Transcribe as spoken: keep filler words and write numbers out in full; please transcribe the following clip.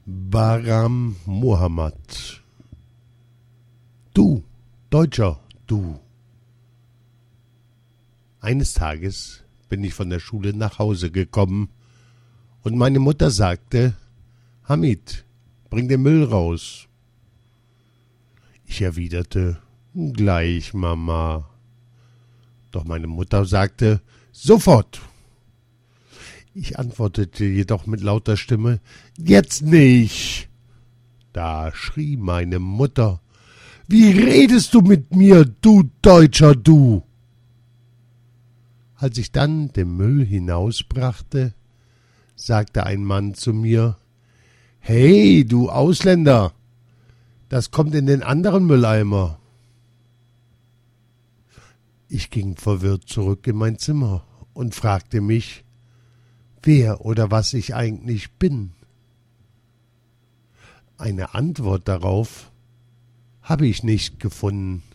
Bahram Mohammad. Du, Deutscher, du. Eines Tages bin ich von der Schule nach Hause gekommen und meine Mutter sagte: Hamid, bring den Müll raus. Ich erwiderte: Gleich, Mama. Doch meine Mutter sagte: Sofort. Ich antwortete jedoch mit lauter Stimme: Jetzt nicht. Da schrie meine Mutter: Wie redest du mit mir, du Deutscher, du? Als ich dann den Müll hinausbrachte, sagte ein Mann zu mir: Hey, du Ausländer, das kommt in den anderen Mülleimer. Ich ging verwirrt zurück in mein Zimmer und fragte mich, wer oder was ich eigentlich bin. Eine Antwort darauf habe ich nicht gefunden.